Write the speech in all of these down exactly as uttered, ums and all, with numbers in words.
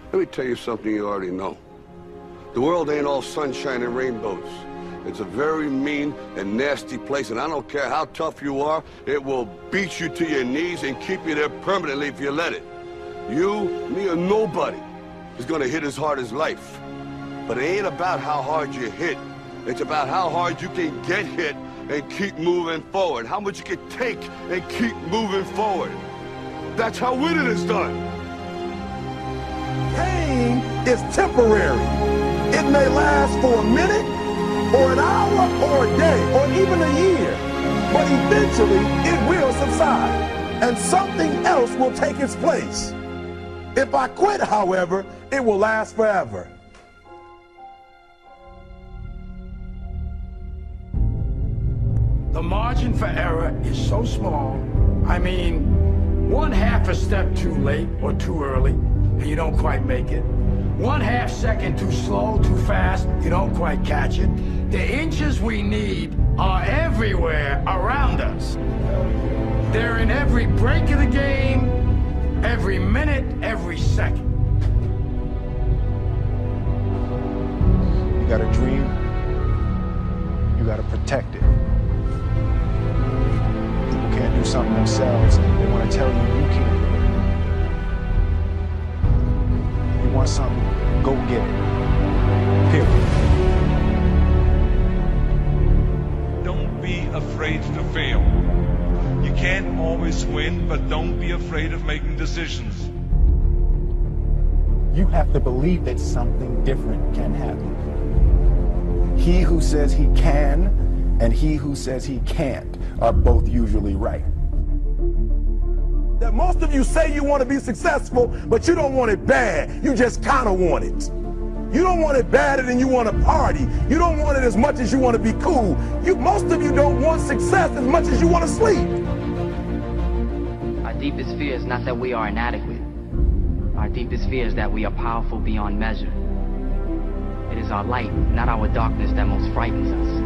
Let me tell you something you already know. The world ain't all sunshine and rainbows. It's a very mean and nasty place, and I don't care how tough you are, it will beat you to your knees and keep you there permanently if you let it. You, me, or nobody is gonna hit as hard as life. But it ain't about how hard you hit. It's about how hard you can get hit and keep moving forward. How much you can take and keep moving forward. That's how winning is done. Pain is temporary. It may last for a minute, or an hour, or a day, or even a year. But eventually, it will subside, and something else will take its place. If I quit, however, it will last forever. The margin for error is so small. I mean, one half a step too late or too early, and you don't quite make it. One half second too slow, too fast, you don't quite catch it. The inches we need are everywhere around us. They're in every break of the game, every minute, every second. You got a dream, you got to protect it. People can't do something themselves, they want to tell you you can't. You want something, go get it. Period. Don't be afraid to fail. You can't always win, but don't be afraid of making decisions. You have to believe that something different can happen. He who says he can and he who says he can't are both usually right. That most of you say you want to be successful, but you don't want it bad. You just kind of want it. You don't want it badder than you want to party. You don't want it as much as you want to be cool. You, most of you don't want success as much as you want to sleep. Our deepest fear is not that we are inadequate. Our deepest fear is that we are powerful beyond measure. It is our light, not our darkness, that most frightens us.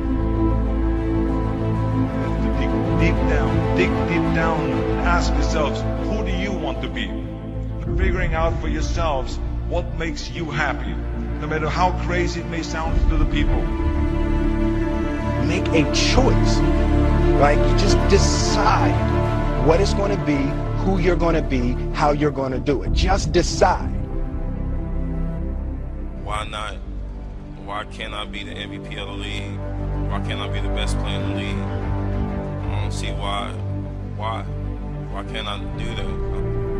Dig deep down, dig deep down, and ask yourselves, who do you want to be? Figuring out for yourselves what makes you happy, no matter how crazy it may sound to the people. Make a choice. Like, you just decide what it's going to be, who you're going to be, how you're going to do it. Just decide. Why not? Why can't I be the M V P of the league? Why can't I be the best player in the league? I don't see why. Why? Why can't I do that?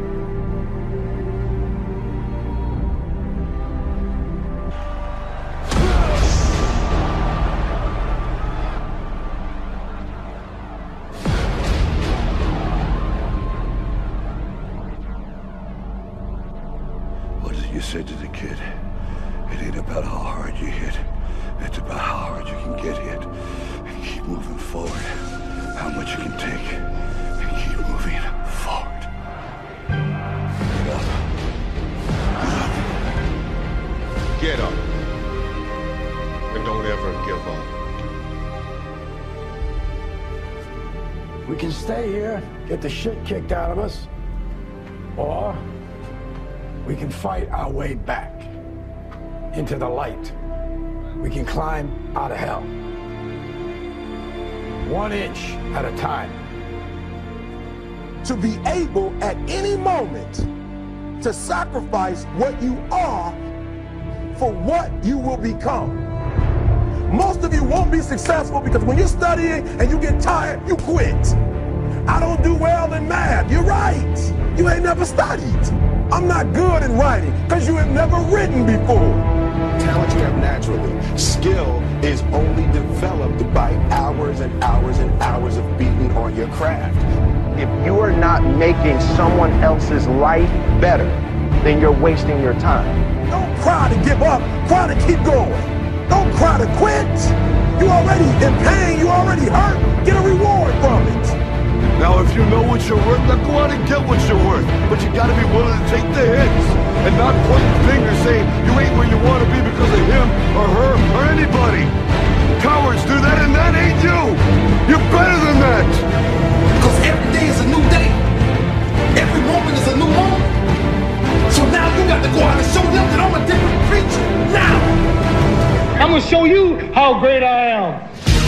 What is it you said to the kid? It ain't about how hard you hit. It's about how hard you can get hit and keep moving forward. How much you can take and keep moving forward. Get up. Get up. Get up. And don't ever give up. We can stay here, get the shit kicked out of us, or we can fight our way back into the light. We can climb out of hell. One inch at a time. To be able at any moment to sacrifice what you are for what you will become. Most of you won't be successful because when you're studying and you get tired, you quit. I don't do well in math. You're right. You ain't never studied. I'm not good in writing because you have never written before. Talent you have naturally. Skill is only developed by hours and hours and hours of beating on your craft. If you are not making someone else's life better, then you're wasting your time. Don't cry to give up. Cry to keep going. Don't cry to quit. You already in pain. You already hurt. Get a reward from it. Now, if you know what you're worth, now go out and get what you're worth. But you gotta be willing to take the hits and not point fingers saying you ain't where you want to be because of him or her or anybody. Cowards do that, and that ain't you. You're better than that. Because every day is a new day. Every moment is a new moment. So now you got to go out and show them. how great I am.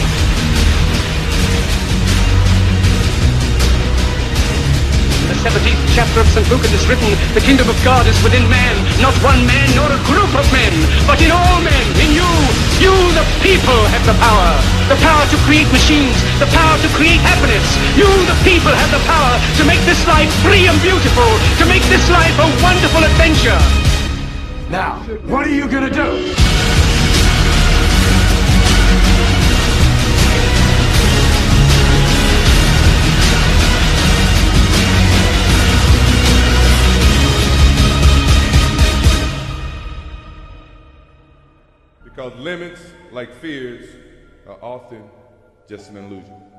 The seventeenth chapter of Saint Luke it is written, the kingdom of God is within man, not one man nor a group of men, but in all men, in you. You, the people, have the power. The power to create machines, the power to create happiness. You, the people, have the power to make this life free and beautiful, to make this life a wonderful adventure. Now, what are you gonna do? Because limits, like fears, are often just an illusion.